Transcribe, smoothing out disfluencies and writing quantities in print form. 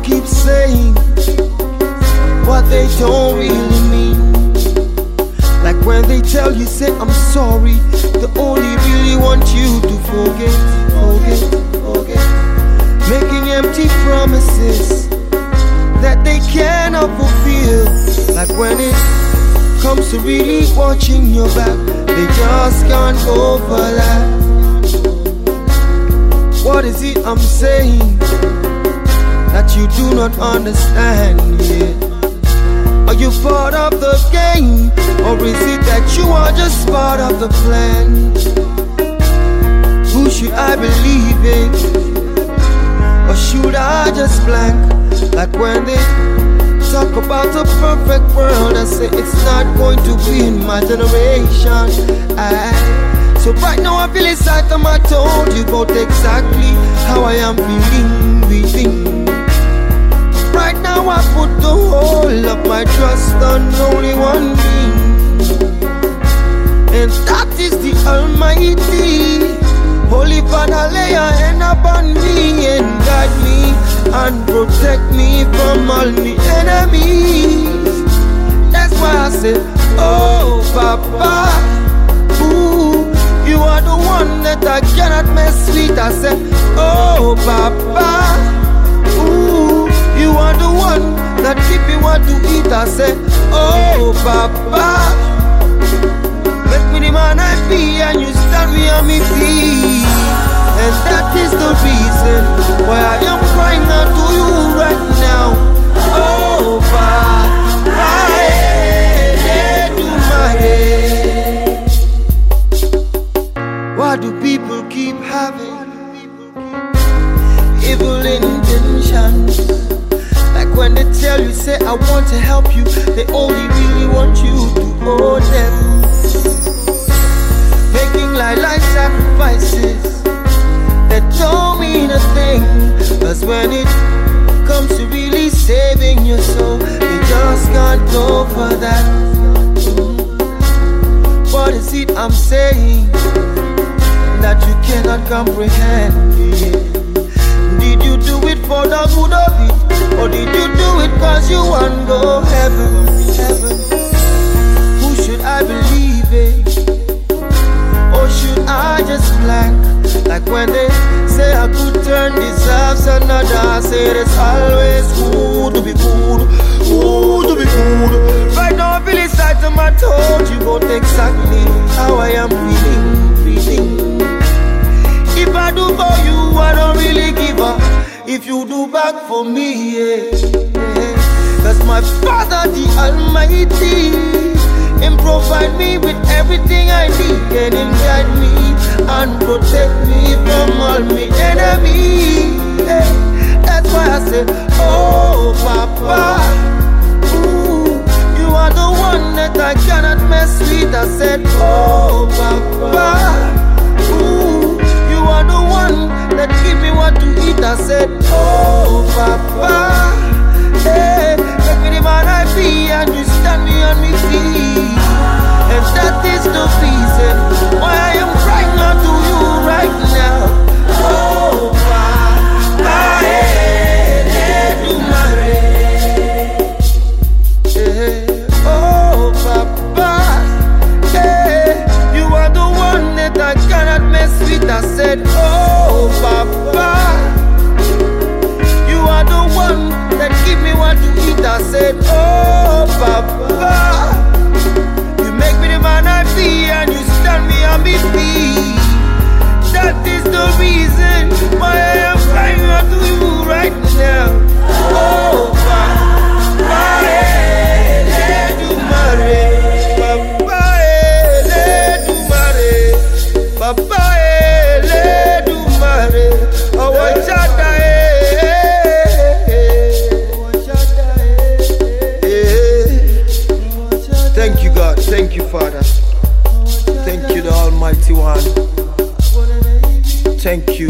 keep saying what they don't really mean. Like when they tell you, say I'm sorry, they only really want you to forget. Making empty promises that they cannot fulfill. Like when it comes to really watching your back, they just can't go for that. What is it I'm saying that you do not understand yet? Are you part of the game, or is it that you are just part of the plan? Who should I believe in, or should I just blank? Like when they talk about a perfect world, I say it's not going to be in my generation. So right now I feel inside them. I told you about exactly how I am feeling. Right now I put the whole of my trust on only one thing, and that is the Almighty. Holy Father, lay your hand upon me and guide me and protect me from all my enemies. That's why I say, oh Papa, ooh, you are the one that I cannot mess with. I said, oh Papa, ooh, you are the one that keep me what to eat. I said, oh Papa, make me the man I be, and you stand me on me feet. And that is the reason why I am crying out to you right now. Oh Papa, why do people keep having evil intentions? Like when they tell you, say I want to help you, they only really want you to owe them. Making life sacrifices that don't mean a thing. Cause when it comes to really saving your soul, you just can't go for that. What is it I'm saying that you cannot comprehend? Did you do it for the good of it, or did you do it cause you want to go heaven? Who should I believe in, or should I just blank? Like when they say a good turn deserves another, I say there's always who to be good. Right now I feel inside them. I told you about exactly how I am feeling. If I do for you, I don't really give up. If you do back for me, yeah. Cause my Father, the Almighty, Him provide me with everything I need, and Him guide me and protect me from all my enemies. That's why I say, oh Papa, ooh, you are the one that I cannot mess with. I said, oh Papa, ooh, you are the one that give me what to eat. I said, oh Papa, hey, make me the man I be, and you stand me on my feet. And that is the reason why I am crying out to you right now. Oh Papa, oh Papa, you are the one that I cannot mess with. I said, oh Papa, you are the one that give me what to eat. I said, oh Papa, you make me the man I be, and you stand me on my feet. That is the reason why I am crying out to you right now. Oh Papa, Papa, thank you, God. Thank you, Father. Thank you, the Almighty One. Thank you.